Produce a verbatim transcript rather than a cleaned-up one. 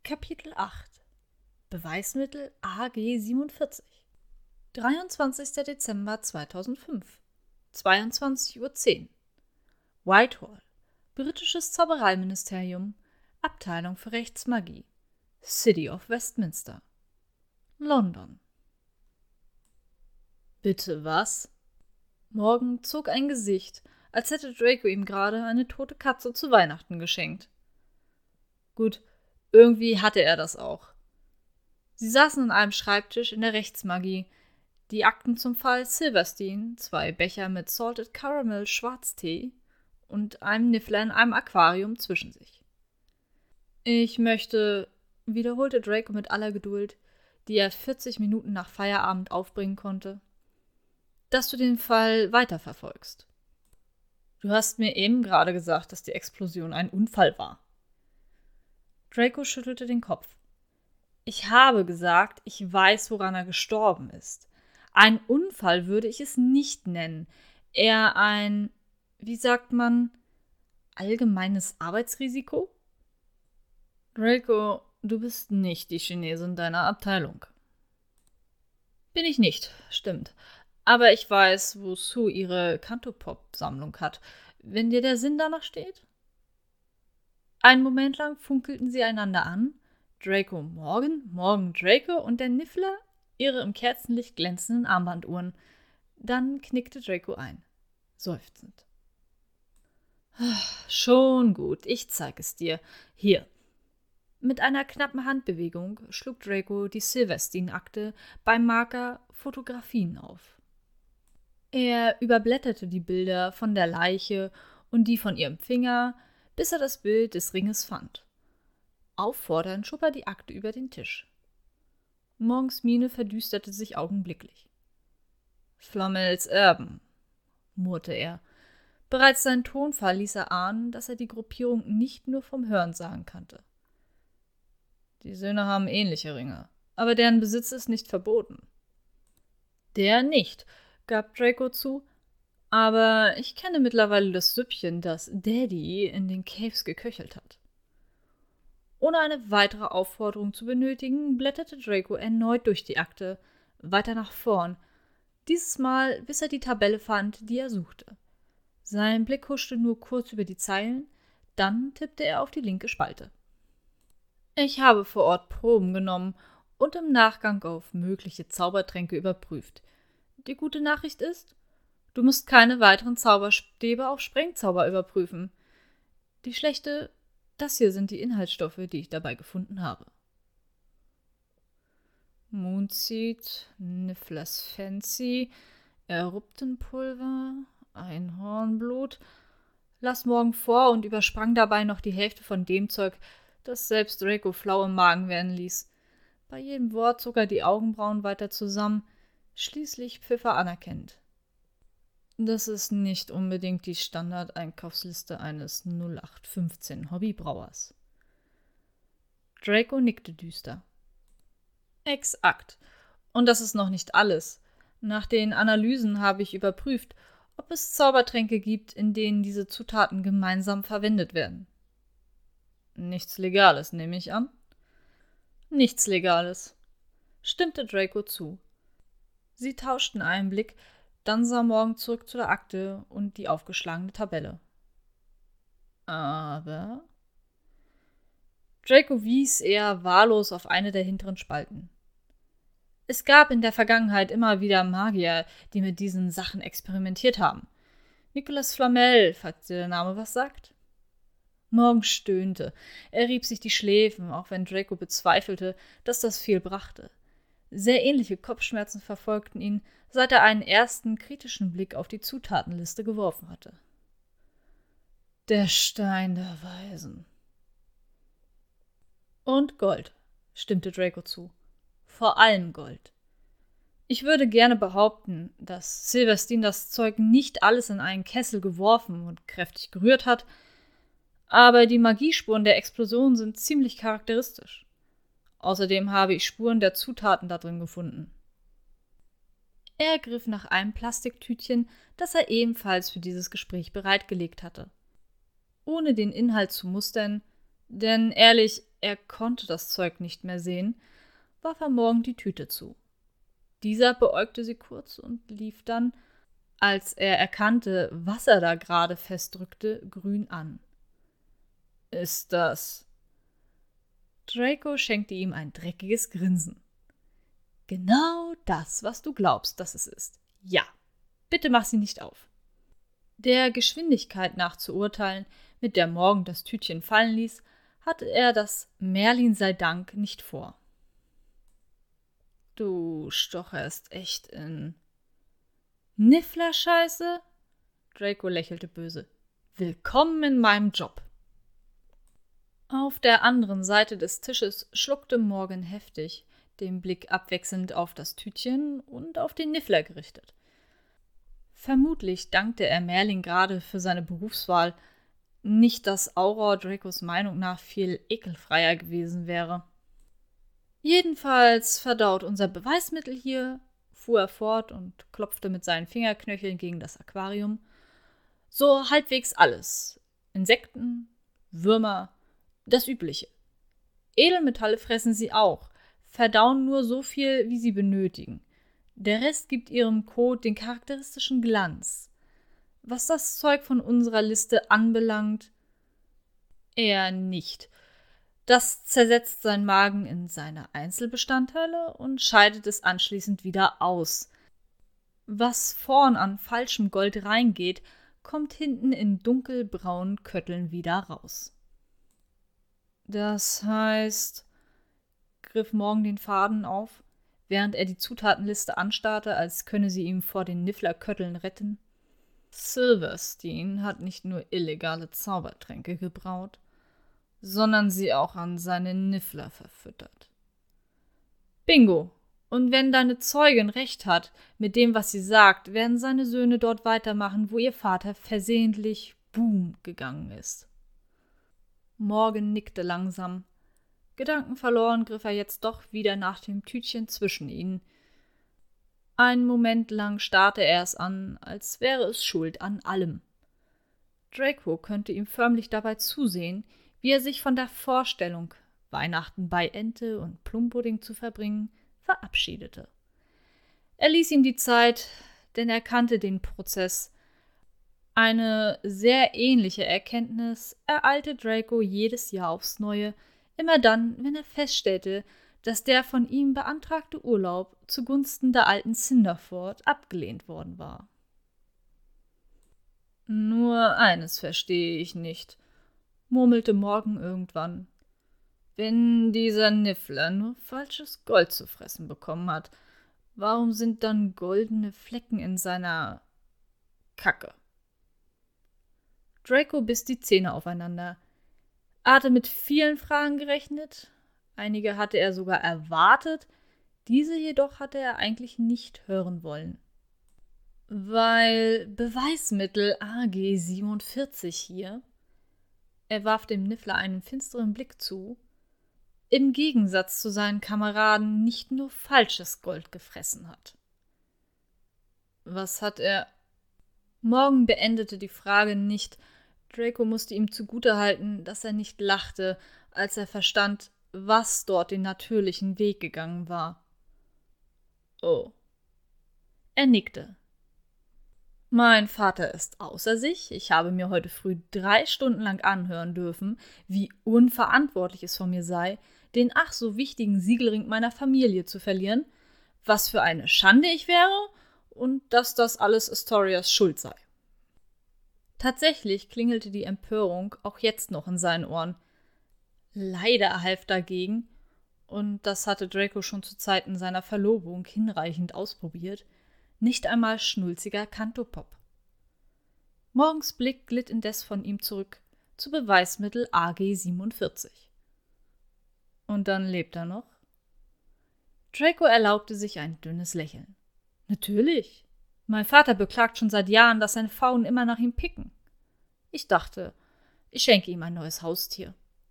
Kapitel acht Beweismittel A G siebenundvierzig dreiundzwanzigster Dezember zweitausendfünf zweiundzwanzig Uhr zehn Whitehall, britisches Zaubereiministerium, Abteilung für Rechtsmagie, City of Westminster, London. Bitte was? Morgan zog ein Gesicht, als hätte Draco ihm gerade eine tote Katze zu Weihnachten geschenkt. Gut, irgendwie hatte er das auch. Sie saßen an einem Schreibtisch in der Rechtsmagie, die Akten zum Fall Silverstein, zwei Becher mit Salted Caramel Schwarztee und einem Niffler in einem Aquarium zwischen sich. Ich möchte, wiederholte Draco mit aller Geduld, die er vierzig Minuten nach Feierabend aufbringen konnte, dass du den Fall weiterverfolgst. Du hast mir eben gerade gesagt, dass die Explosion ein Unfall war. Draco schüttelte den Kopf. Ich habe gesagt, ich weiß, woran er gestorben ist. Ein Unfall würde ich es nicht nennen. Eher ein, wie sagt man, allgemeines Arbeitsrisiko? Draco, du bist nicht die Chinesin deiner Abteilung. Bin ich nicht, stimmt. Aber ich weiß, wo Sue ihre Cantopop-Sammlung hat, wenn dir der Sinn danach steht. Einen Moment lang funkelten sie einander an, Draco Morgan, Morgan Draco und der Niffler ihre im Kerzenlicht glänzenden Armbanduhren. Dann knickte Draco ein, seufzend. Schon gut, ich zeig es dir. Hier. Mit einer knappen Handbewegung schlug Draco die Silverstein-Akte beim Marker Fotografien auf. Er überblätterte die Bilder von der Leiche und die von ihrem Finger, bis er das Bild des Ringes fand. Auffordernd schob er die Akte über den Tisch. Morgens Miene verdüsterte sich augenblicklich. Flammels Erben, murrte er. Bereits sein Tonfall ließ er ahnen, dass er die Gruppierung nicht nur vom Hörensagen kannte. Die Söhne haben ähnliche Ringe, aber deren Besitz ist nicht verboten. Der nicht, gab Draco zu, aber ich kenne mittlerweile das Süppchen, das Daddy in den Caves geköchelt hat. Ohne eine weitere Aufforderung zu benötigen, blätterte Draco erneut durch die Akte, weiter nach vorn, dieses Mal bis er die Tabelle fand, die er suchte. Sein Blick huschte nur kurz über die Zeilen, dann tippte er auf die linke Spalte. Ich habe vor Ort Proben genommen und im Nachgang auf mögliche Zaubertränke überprüft. Die gute Nachricht ist, du musst keine weiteren Zauberstäbe auf Sprengzauber überprüfen. Die schlechte, das hier sind die Inhaltsstoffe, die ich dabei gefunden habe. Moonseed, Nifflers Fancy, Eruptenpulver, Einhornblut. Las Morgan vor und übersprang dabei noch die Hälfte von dem Zeug, das selbst Draco flau im Magen werden ließ. Bei jedem Wort zog er die Augenbrauen weiter zusammen, schließlich pfiff er anerkennend. Das ist nicht unbedingt die Standardeinkaufsliste eines null acht fünfzehn Hobbybrauers. Draco nickte düster. Exakt. Und das ist noch nicht alles. Nach den Analysen habe ich überprüft, ob es Zaubertränke gibt, in denen diese Zutaten gemeinsam verwendet werden. Nichts Legales, nehme ich an. Nichts Legales, stimmte Draco zu. Sie tauschten einen Blick, dann sah Morgan zurück zu der Akte und die aufgeschlagene Tabelle. Aber Draco wies eher wahllos auf eine der hinteren Spalten. Es gab in der Vergangenheit immer wieder Magier, die mit diesen Sachen experimentiert haben. Nicolas Flamel, falls dir der Name was sagt. Morgan stöhnte. Er rieb sich die Schläfen, auch wenn Draco bezweifelte, dass das viel brachte. Sehr ähnliche Kopfschmerzen verfolgten ihn, seit er einen ersten kritischen Blick auf die Zutatenliste geworfen hatte. Der Stein der Weisen. Und Gold, stimmte Draco zu. Vor allem Gold. Ich würde gerne behaupten, dass Silverstein das Zeug nicht alles in einen Kessel geworfen und kräftig gerührt hat, aber die Magiespuren der Explosion sind ziemlich charakteristisch. Außerdem habe ich Spuren der Zutaten da drin gefunden. Er griff nach einem Plastiktütchen, das er ebenfalls für dieses Gespräch bereitgelegt hatte. Ohne den Inhalt zu mustern, denn ehrlich, er konnte das Zeug nicht mehr sehen, warf er Morgan die Tüte zu. Dieser beäugte sie kurz und lief dann, als er erkannte, was er da gerade festdrückte, grün an. »Ist das?« Draco schenkte ihm ein dreckiges Grinsen. »Genau das, was du glaubst, dass es ist. Ja, bitte mach sie nicht auf.« Der Geschwindigkeit nach zu urteilen, mit der Morgan das Tütchen fallen ließ, hatte er das Merlin sei Dank nicht vor. »Du stocherst echt in Niffler-Scheiße?« Draco lächelte böse. »Willkommen in meinem Job.« Auf der anderen Seite des Tisches schluckte Morgan heftig, den Blick abwechselnd auf das Tütchen und auf den Niffler gerichtet. Vermutlich dankte er Merlin gerade für seine Berufswahl, nicht, dass Auror Dracos Meinung nach viel ekelfreier gewesen wäre. »Jedenfalls verdaut unser Beweismittel hier«, fuhr er fort und klopfte mit seinen Fingerknöcheln gegen das Aquarium, »so halbwegs alles. Insekten, Würmer, das Übliche. Edelmetalle fressen sie auch, verdauen nur so viel, wie sie benötigen. Der Rest gibt ihrem Kot den charakteristischen Glanz. Was das Zeug von unserer Liste anbelangt, eher nicht. Das zersetzt seinen Magen in seine Einzelbestandteile und scheidet es anschließend wieder aus. Was vorn an falschem Gold reingeht, kommt hinten in dunkelbraunen Kötteln wieder raus.« »Das heißt«, griff Morgan den Faden auf, während er die Zutatenliste anstarrte, als könne sie ihm vor den Niffler-Kötteln retten. »Silverstein hat nicht nur illegale Zaubertränke gebraut, sondern sie auch an seine Niffler verfüttert. Bingo! Und wenn deine Zeugin recht hat mit dem, was sie sagt, werden seine Söhne dort weitermachen, wo ihr Vater versehentlich Boom gegangen ist.« Morgan nickte langsam. Gedankenverloren griff er jetzt doch wieder nach dem Tütchen zwischen ihnen. Einen Moment lang starrte er es an, als wäre es schuld an allem. Draco könnte ihm förmlich dabei zusehen, wie er sich von der Vorstellung, Weihnachten bei Ente und Plumpudding zu verbringen, verabschiedete. Er ließ ihm die Zeit, denn er kannte den Prozess. Eine sehr ähnliche Erkenntnis ereilte Draco jedes Jahr aufs Neue, immer dann, wenn er feststellte, dass der von ihm beantragte Urlaub zugunsten der alten Cinderford abgelehnt worden war. »Nur eines verstehe ich nicht«, murmelte Morgan irgendwann. »Wenn dieser Niffler nur falsches Gold zu fressen bekommen hat, warum sind dann goldene Flecken in seiner Kacke?« Draco biss die Zähne aufeinander. Er hatte mit vielen Fragen gerechnet, einige hatte er sogar erwartet, diese jedoch hatte er eigentlich nicht hören wollen. »Weil Beweismittel A G siebenundvierzig hier«, er warf dem Niffler einen finsteren Blick zu, »im Gegensatz zu seinen Kameraden nicht nur falsches Gold gefressen hat.« »Was hat er?« Morgan beendete die Frage nicht. Draco musste ihm zugutehalten, dass er nicht lachte, als er verstand, was dort den natürlichen Weg gegangen war. »Oh.« Er nickte. »Mein Vater ist außer sich. Ich habe mir heute früh drei Stunden lang anhören dürfen, wie unverantwortlich es von mir sei, den ach so wichtigen Siegelring meiner Familie zu verlieren, was für eine Schande ich wäre und dass das alles Astorias Schuld sei.« Tatsächlich klingelte die Empörung auch jetzt noch in seinen Ohren. Leider half dagegen, und das hatte Draco schon zu Zeiten seiner Verlobung hinreichend ausprobiert, nicht einmal schnulziger Cantopop. Morgans Blick glitt indes von ihm zurück zu Beweismittel A G siebenundvierzig. »Und dann lebt er noch?« Draco erlaubte sich ein dünnes Lächeln. »Natürlich. Mein Vater beklagt schon seit Jahren, dass seine Faunen immer nach ihm picken. Ich dachte, ich schenke ihm ein neues Haustier.«